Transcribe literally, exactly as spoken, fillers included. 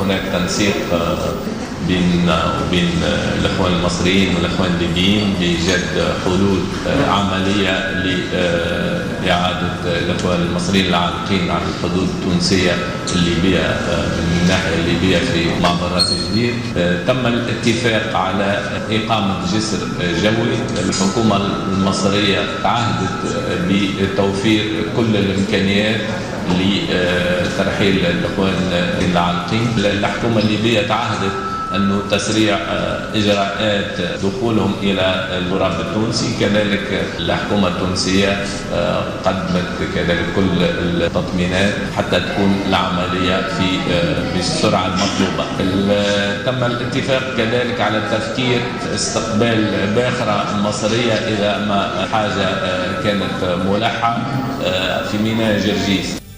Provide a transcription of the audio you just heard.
هناك تنسيق بين وبين الإخوان المصريين والإخوان الليبيين لإيجاد حلول عملية لإعادة الإخوان المصريين العالقين على الحدود التونسية الليبية من الناحية الليبية في معبر راس جديد. تم الاتفاق على إقامة جسر جوي. الحكومة المصرية تعهدت بتوفير كل الإمكانيات لترحيل الإخوان العالقين. الحكومة الليبية تعهدت أنه تسريع إجراءات دخولهم إلى الغراب التونسي. كذلك الحكومة التونسية قدمت كذلك كل التطمينات حتى تكون العملية في بالسرعة المطلوبة. تم الاتفاق كذلك على تفكير استقبال باخرة مصرية إذا ما حاجة كانت ملحة في ميناء جرجيس.